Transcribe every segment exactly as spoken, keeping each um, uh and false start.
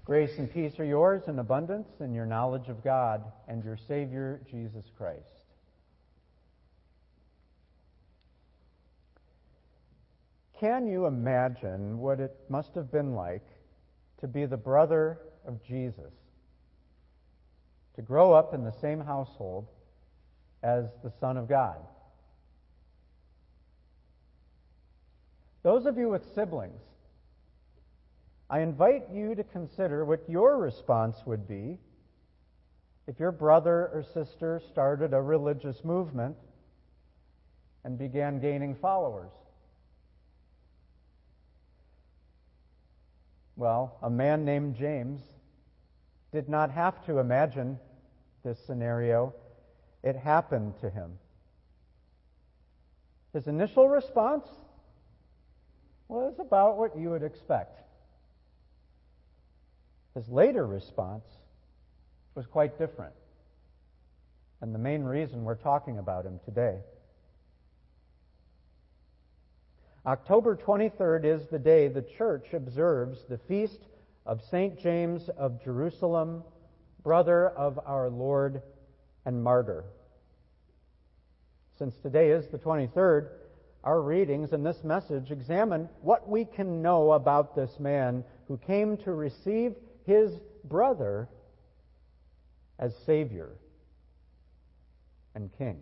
Grace and peace are yours in abundance in your knowledge of God and your Savior, Jesus Christ. Can you imagine what it must have been like to be the brother of Jesus? To grow up in the same household as the Son of God? Those of you with siblings, I invite you to consider what your response would be if your brother or sister started a religious movement and began gaining followers. Well, a man named James did not have to imagine this scenario. It happened to him. His initial response was about what you would expect. His later response was quite different, and the main reason we're talking about him today. October twenty-third is the day the church observes the feast of Saint James of Jerusalem, brother of our Lord and martyr. Since today is the twenty-third, our readings in this message examine what we can know about this man who came to receive his brother as Savior and King.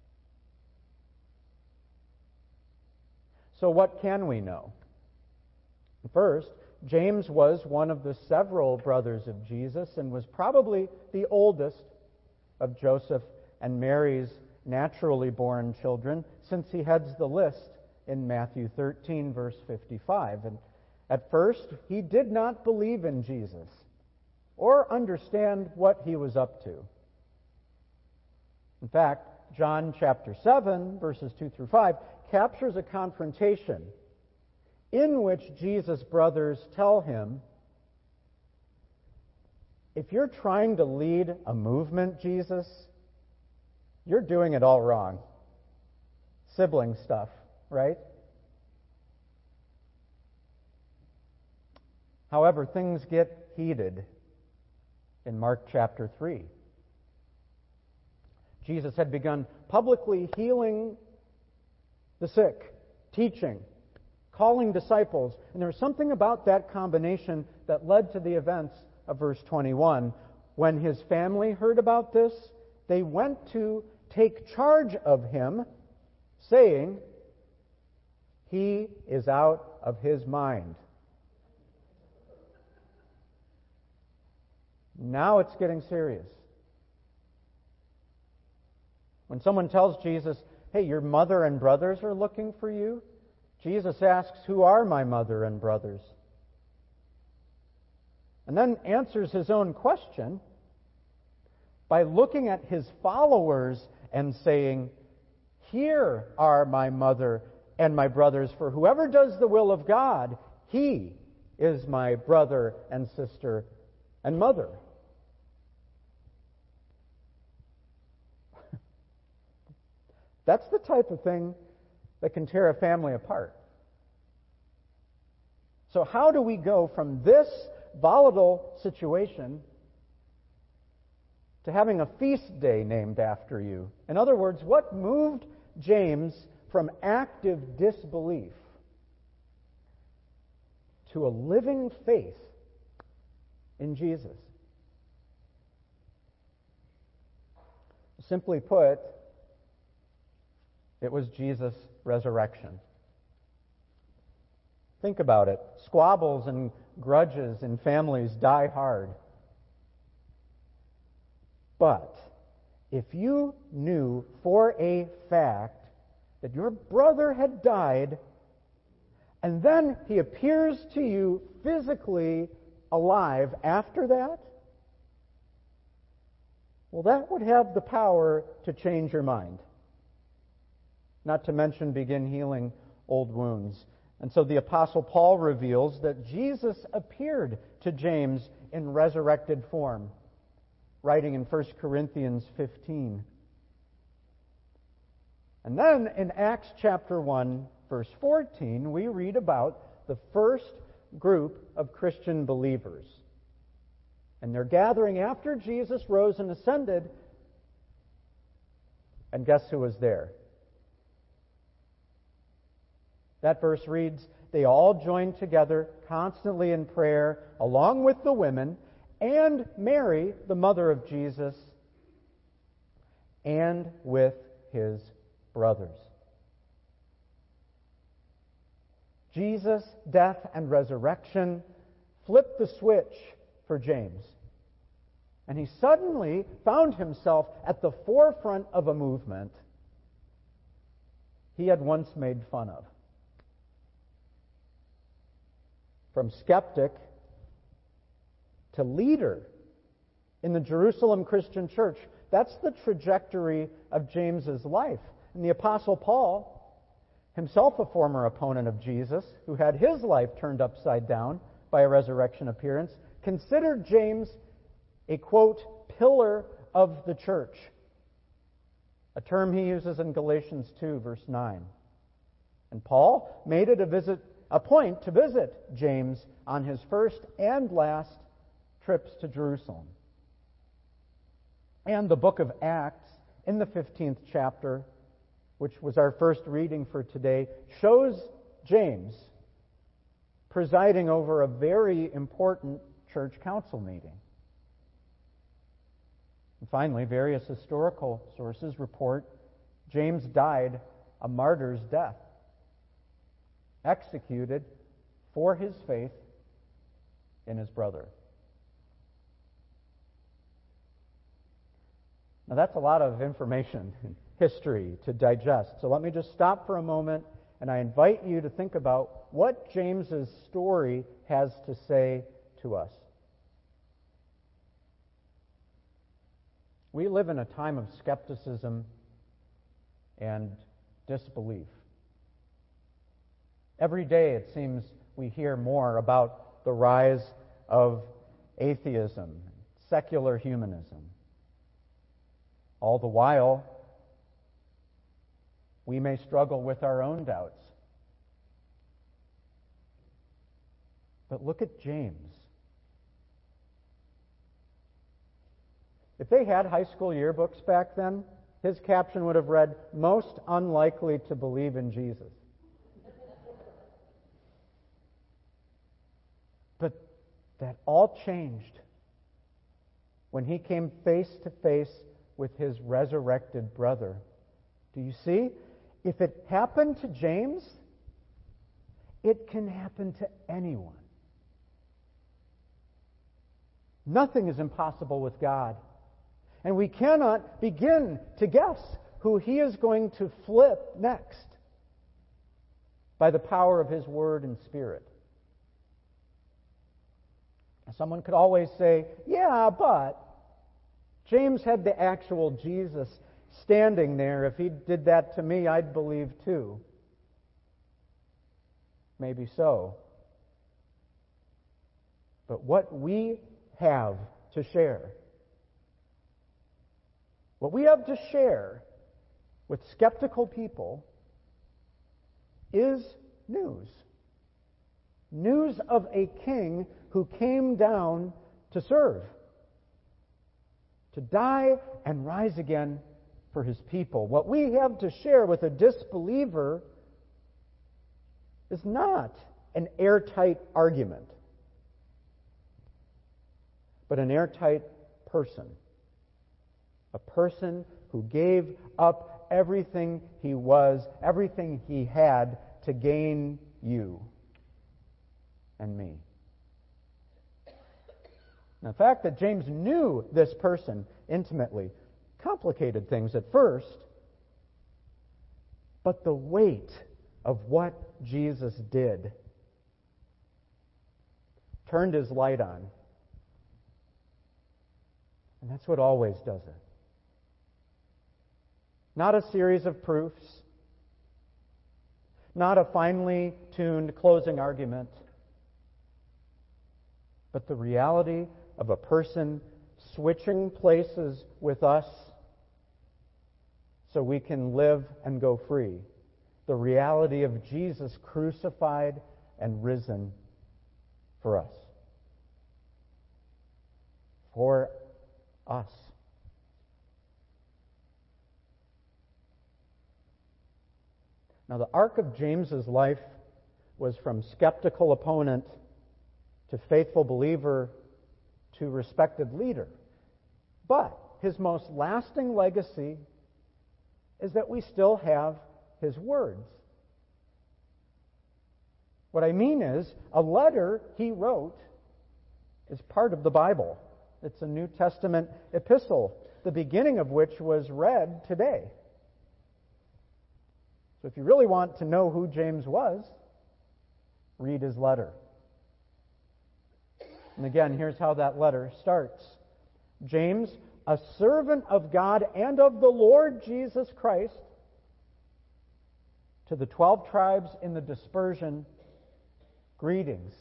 So what can we know? First, James was one of the several brothers of Jesus and was probably the oldest of Joseph and Mary's naturally born children, since he heads the list in Matthew thirteen, verse fifty-five. And at first, he did not believe in Jesus or understand what he was up to. In fact, John chapter seven, verses two through five, captures a confrontation in which Jesus' brothers tell him, if you're trying to lead a movement, Jesus, you're doing it all wrong. Sibling stuff, right? However, things get heated in Mark chapter three. Jesus had begun publicly healing the sick, teaching, calling disciples, and there was something about that combination that led to the events of verse twenty-one. When his family heard about this, they went to take charge of him, saying, "He is out of his mind." Now it's getting serious. When someone tells Jesus, "Hey, your mother and brothers are looking for you," Jesus asks, "Who are my mother and brothers?" And then answers his own question by looking at his followers and saying, "Here are my mother and my brothers, for whoever does the will of God, he is my brother and sister and mother." That's the type of thing that can tear a family apart. So how do we go from this volatile situation to having a feast day named after you? In other words, what moved James from active disbelief to a living faith in Jesus? Simply put, it was Jesus' resurrection. Think about it. Squabbles and grudges in families die hard. But if you knew for a fact that your brother had died, and then he appears to you physically alive after that, well, that would have the power to change your mind. Not to mention begin healing old wounds. And so the Apostle Paul reveals that Jesus appeared to James in resurrected form, writing in First Corinthians fifteen. And then in Acts chapter one, verse fourteen, we read about the first group of Christian believers. And they're gathering after Jesus rose and ascended. And guess who was there? That verse reads, they all joined together constantly in prayer, along with the women, and Mary, the mother of Jesus, and with his brothers. Jesus' death and resurrection flipped the switch for James. And he suddenly found himself at the forefront of a movement he had once made fun of. From skeptic to leader in the Jerusalem Christian church. That's the trajectory of James's life. And the Apostle Paul, himself a former opponent of Jesus, who had his life turned upside down by a resurrection appearance, considered James a, quote, pillar of the church, a term he uses in Galatians two, verse nine. And Paul made it a visit, a point to visit James on his first and last trips to Jerusalem. And the book of Acts, in the fifteenth chapter, which was our first reading for today, shows James presiding over a very important church council meeting. And finally, various historical sources report James died a martyr's death, executed for his faith in his brother. Now that's a lot of information and history to digest. So let me just stop for a moment and I invite you to think about what James's story has to say to us. We live in a time of skepticism and disbelief. Every day it seems we hear more about the rise of atheism, secular humanism. All the while, we may struggle with our own doubts. But look at James. If they had high school yearbooks back then, his caption would have read, "Most unlikely to believe in Jesus." But that all changed when he came face to face with his resurrected brother. Do you see? If it happened to James, it can happen to anyone. Nothing is impossible with God. And we cannot begin to guess who He is going to flip next by the power of His Word and Spirit. Someone could always say, yeah, but James had the actual Jesus standing there. If he did that to me, I'd believe too. Maybe so. But what we have to share, what we have to share with skeptical people is news. News of a king who came down to serve, to die and rise again for his people. What we have to share with a disbeliever is not an airtight argument, but an airtight person. A person who gave up everything he was, everything he had to gain you and me. Now, the fact that James knew this person intimately complicated things at first, but the weight of what Jesus did turned his light on. And that's what always does it. Not a series of proofs, not a finely tuned closing argument, but the reality of a person switching places with us so we can live and go free. The reality of Jesus crucified and risen for us. for us. Now, the arc of James's life was from skeptical opponent to faithful believer to respected leader. But his most lasting legacy is that we still have his words. What I mean is, a letter he wrote is part of the Bible. It's a New Testament epistle, the beginning of which was read today. So if you really want to know who James was, read his letter. And again, here's how that letter starts. James, a servant of God and of the Lord Jesus Christ, to the twelve tribes in the dispersion, greetings.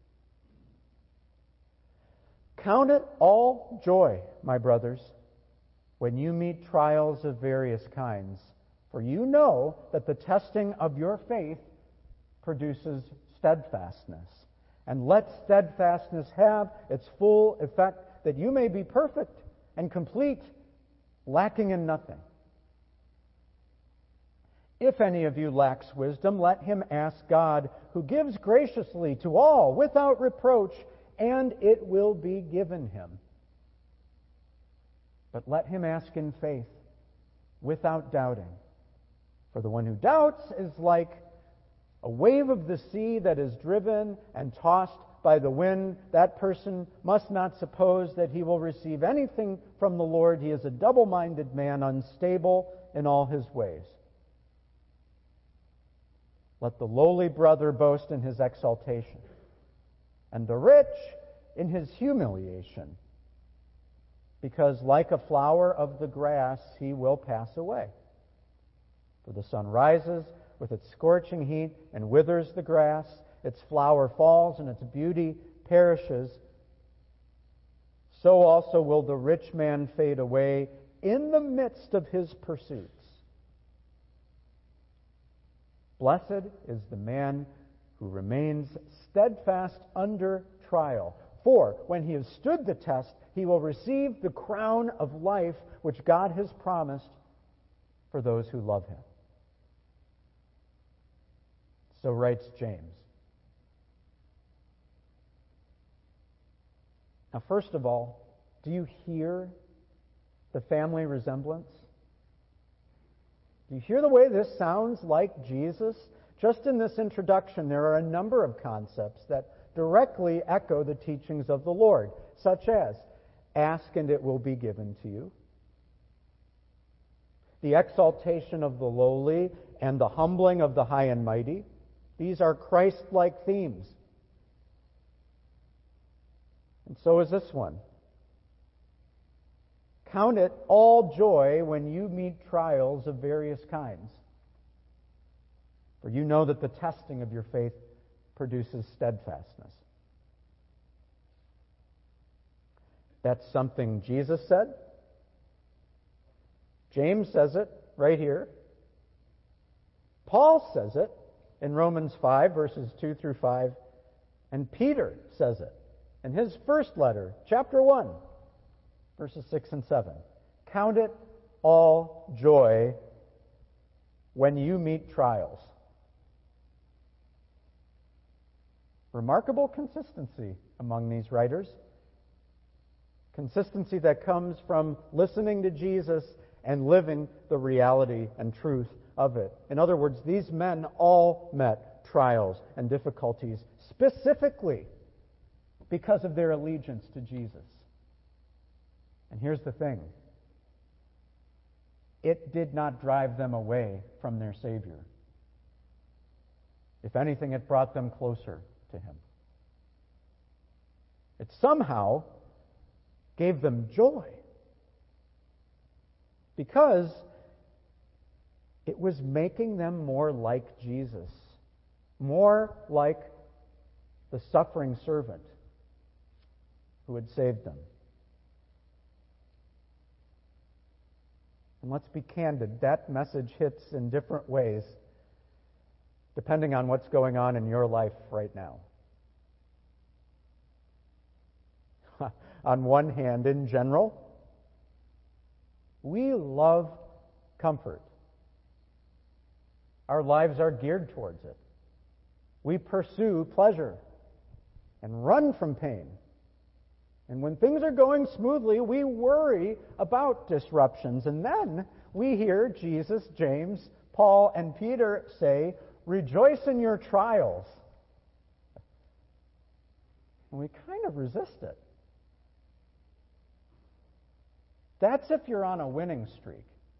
Count it all joy, my brothers, when you meet trials of various kinds, for you know that the testing of your faith produces steadfastness. And let steadfastness have its full effect, that you may be perfect and complete, lacking in nothing. If any of you lacks wisdom, let him ask God, who gives graciously to all without reproach, and it will be given him. But let him ask in faith, without doubting. For the one who doubts is like a wave of the sea that is driven and tossed by the wind. That person must not suppose that he will receive anything from the Lord. He is a double-minded man, unstable in all his ways. Let the lowly brother boast in his exaltation, and the rich in his humiliation, because like a flower of the grass he will pass away. For the sun rises with its scorching heat and withers the grass, its flower falls and its beauty perishes. So also will the rich man fade away in the midst of his pursuits. Blessed is the man who remains steadfast under trial. For when he has stood the test, he will receive the crown of life which God has promised for those who love him. So writes James. Now, first of all, do you hear the family resemblance? Do you hear the way this sounds like Jesus? Just in this introduction, there are a number of concepts that directly echo the teachings of the Lord, such as, ask and it will be given to you, the exaltation of the lowly and the humbling of the high and mighty. These are Christ-like themes. And so is this one. Count it all joy when you meet trials of various kinds, for you know that the testing of your faith produces steadfastness. That's something Jesus said. James says it right here. Paul says it in Romans five, verses two through five. And Peter says it in his first letter, chapter one, verses six and seven. Count it all joy when you meet trials. Remarkable consistency among these writers. Consistency that comes from listening to Jesus and living the reality and truth of it. In other words, these men all met trials and difficulties specifically because of their allegiance to Jesus. And here's the thing. It did not drive them away from their Savior. If anything, it brought them closer to Him. It somehow gave them joy because it was making them more like Jesus, more like the suffering servant who had saved them. And let's be candid, that message hits in different ways depending on what's going on in your life right now. on one hand, in general, we love comfort. Our lives are geared towards it. We pursue pleasure and run from pain. And when things are going smoothly, we worry about disruptions. And then we hear Jesus, James, Paul, and Peter say, rejoice in your trials. And we kind of resist it. That's if you're on a winning streak.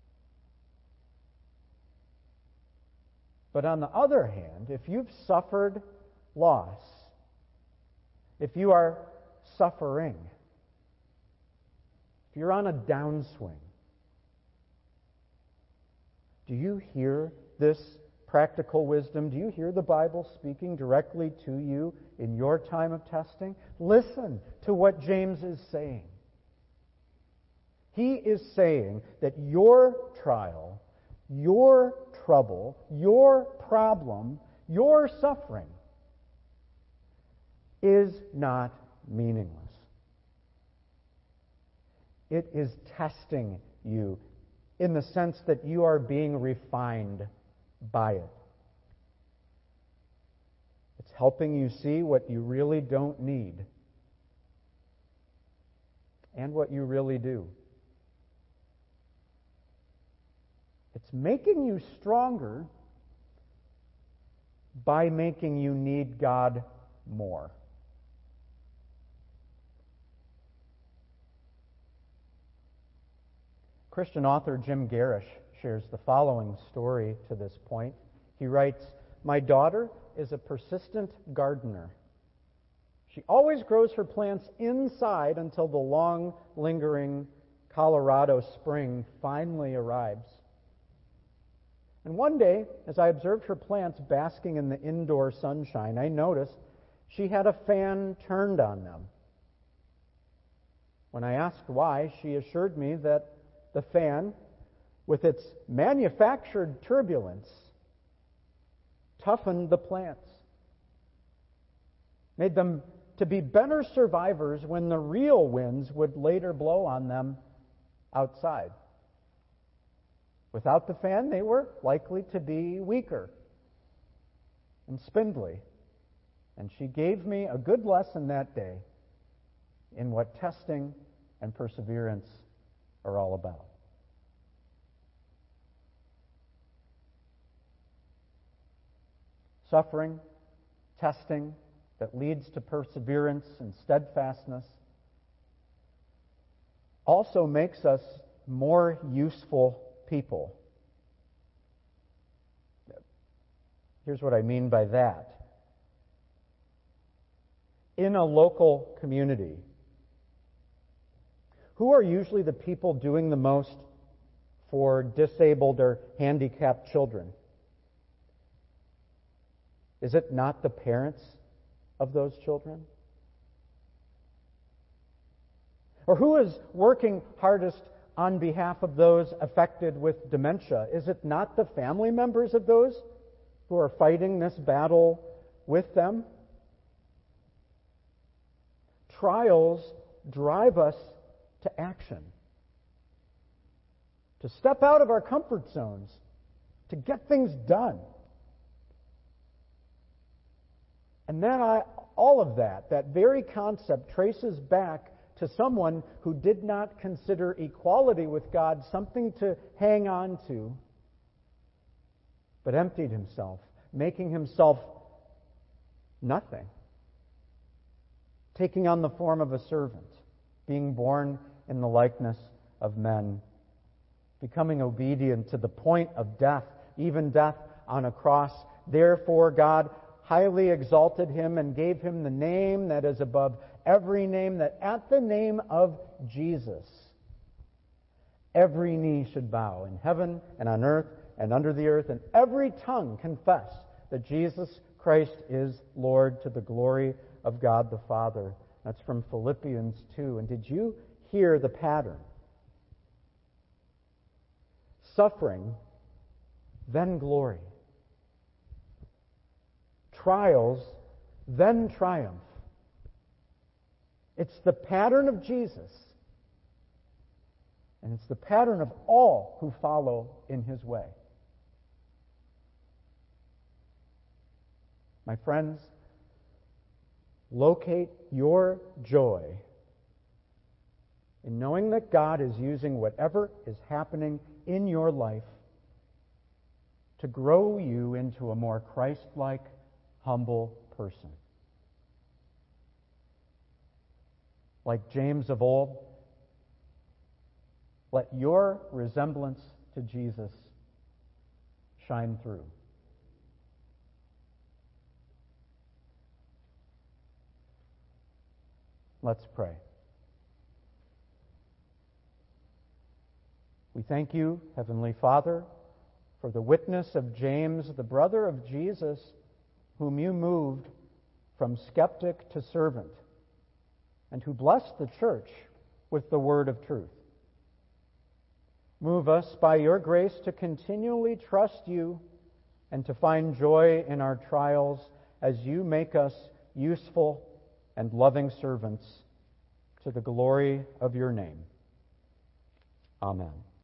But on the other hand, if you've suffered loss, if you are suffering, if you're on a downswing, do you hear this practical wisdom? Do you hear the Bible speaking directly to you in your time of testing? Listen to what James is saying. He is saying that your trial, your trouble, your problem, your suffering is not meaningless. It is testing you in the sense that you are being refined by it. It's helping you see what you really don't need and what you really do. It's making you stronger by making you need God more. Christian author Jim Garish shares the following story to this point. He writes, "My daughter is a persistent gardener. She always grows her plants inside until the long, lingering Colorado spring finally arrives. And one day, as I observed her plants basking in the indoor sunshine, I noticed she had a fan turned on them. When I asked why, she assured me that the fan, with its manufactured turbulence, toughened the plants, made them to be better survivors when the real winds would later blow on them outside. Without the fan, they were likely to be weaker and spindly. And she gave me a good lesson that day in what testing and perseverance are all about." Suffering, testing that leads to perseverance and steadfastness also makes us more useful people. Here's what I mean by that. In a local community, who are usually the people doing the most for disabled or handicapped children? Is it not the parents of those children? Or who is working hardest on behalf of those affected with dementia? Is it not the family members of those who are fighting this battle with them? Trials drive us to action, to step out of our comfort zones, to get things done. And then I, all of that, that very concept traces back to someone who did not consider equality with God something to hang on to, but emptied himself, making himself nothing, taking on the form of a servant, being born in the likeness of men, becoming obedient to the point of death, even death on a cross. Therefore, God highly exalted him and gave him the name that is above every name, that at the name of Jesus, every knee should bow in heaven and on earth and under the earth, and every tongue confess that Jesus Christ is Lord, to the glory of God the Father. That's from Philippians two. And did you hear the pattern? Suffering, then glory. Trials, then triumph. It's the pattern of Jesus. And it's the pattern of all who follow in his way. My friends, locate your joy in knowing that God is using whatever is happening in your life to grow you into a more Christ-like, humble person. Like James of old, let your resemblance to Jesus shine through. Let's pray. We thank you, Heavenly Father, for the witness of James, the brother of Jesus, whom you moved from skeptic to servant, and who blessed the church with the word of truth. Move us by your grace to continually trust you and to find joy in our trials as you make us useful and loving servants to the glory of your name. Amen.